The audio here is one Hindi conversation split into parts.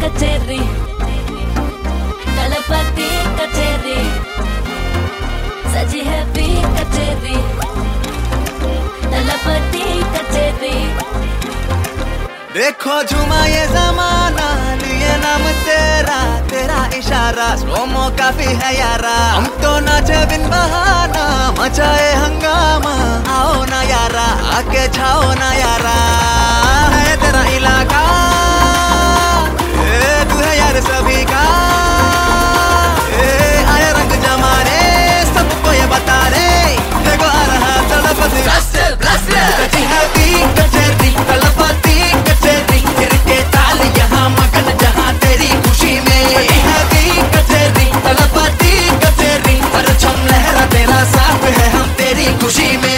कचेरी, दलपति कचेरी, सजी है भी कचेरी, दलपति कचेरी। देखो झुमा ये जमाना, लिए नाम तेरा, तेरा इशारा स्लोमो काफी है यारा। हम तो नाचे बिन बहाना, मचाए हंगामा, आओ ना यारा, आके छाओ ना यारा। है तेरा इलाका, तू है यार सभी का। आए रंग जमाने, सबको ये बता रे, देखो आ रहा दलपति कचेरी है भी कचेरी, दलपति कचेरी, फिर के ताल यहाँ मगन जहाँ तेरी खुशी में। है भी कचेरी, दलपति कचेरी, परचम लहरा तेरा साथ है हम तेरी खुशी में।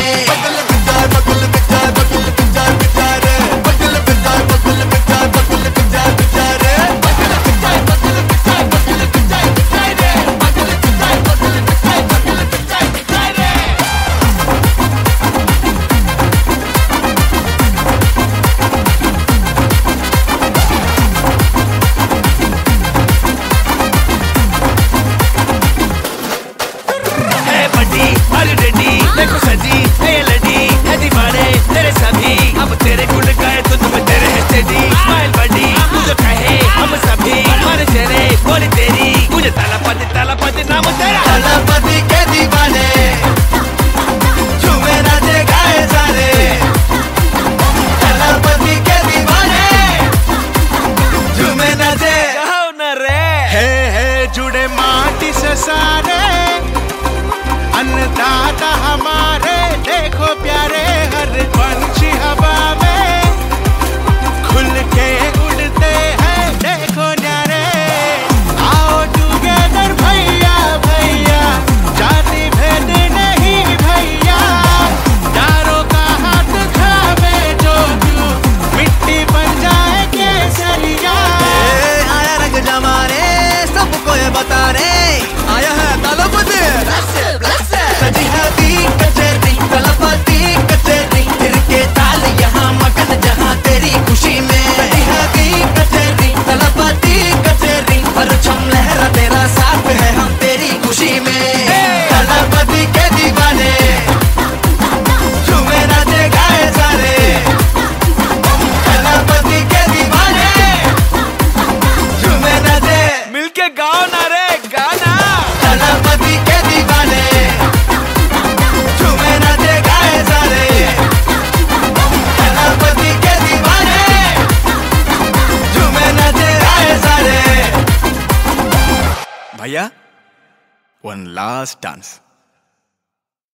देखो सजी है ये लड़ी है दीवाने तेरे सभी, अब तेरे गुण गाए तो तुम्हें तेरे है स्टेडी। स्माइल बड़ी तू जो कहे हम सभी, मारे तेरे बोली तेरी, मुझे तालापति नाम तेरा। दलपति के दीवाने झूमे नाचे गाए सारे, दलपति के दीवाने झूमे नाचे जाओ न रे। है जुड़े माटी से सारे, अन्नदाता हमारे, देखो प्यारे हर पंछी हवा में खुल के उड़ते हैं, देखो न्यारे। आओ टुगेदर भैया भैया, जाति भेद नहीं भैया, यारों का हाथ खावे जो तू, मिट्टी बन जाए केसरिया। आया रंग जमाने, सबको ये बता रे, आया है दलपति सजी है भी कचेरी, दलपति कचेरी, फिर के ताल यहाँ मगन जहाँ तेरी खुशी में। सजी है भी कचेरी, दलपति कचेरी, परचम लहरा तेरा साथ है हम तेरी खुशी में। दलपति के दीवाने झूमे नाचे गाए सारे, दलपति के दीवाने झूमे नाचे। मिलके गाओ ना रे गाना। दलपति के दीवाने झूमे नाचे गाए सारे, दलपति के दीवाने झूमे नाचे गाए सारे। भैया वन लास्ट डांस।